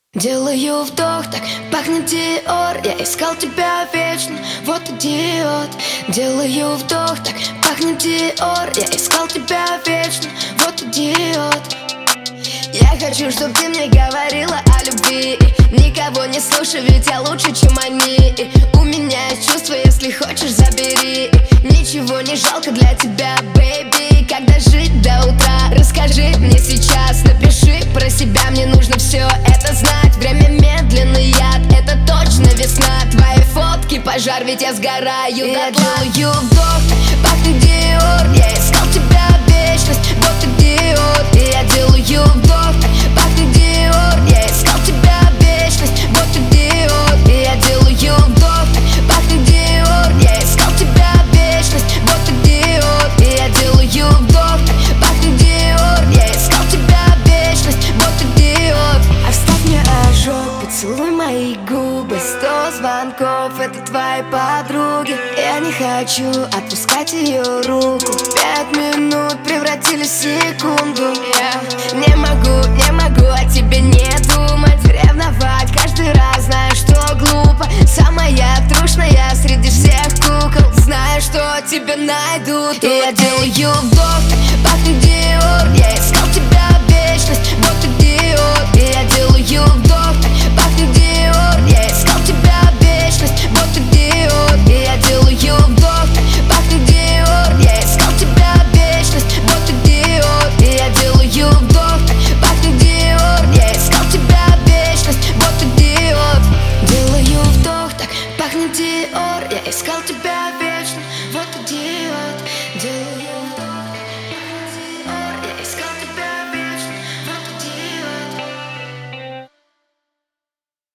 Делаю вдох, так пахнет Диор. Я искал тебя вечно, вот идиот. Делаю вдох, так пахнет Диор. Я искал тебя вечно, вот идиот. Я хочу, чтоб ты мне говорила о любви. Никого не слушай, ведь я лучше, чем они. У меня есть чувства, если хочешь, забери. Ничего не жалко для тебя, бэйби. Когда жить до утра, расскажи мне сейчас. Напиши про себя, мне нужно все это знать. Время медленный яд, это точно весна. Твои фотки пожар, ведь я сгораю. Я делаю вдох, пахнет Диор. Я искал тебя вечность, вот идиот. Я делаю вдох, пахнет Диор. Я искал тебя вечность, вот идиот. Я делаю вдох, пахнет Диор. Я искал тебя вечность, вот идиот. Я делаю вдох, пахнет Диор. Я искал тебя вечность, вот идиот. Оставь мне ожог, поцелуй мои губы. 100 звонков, это твои подруги. Я не хочу отпускать ее руку. 5 минут превратились в секунду. Я не могу о тебе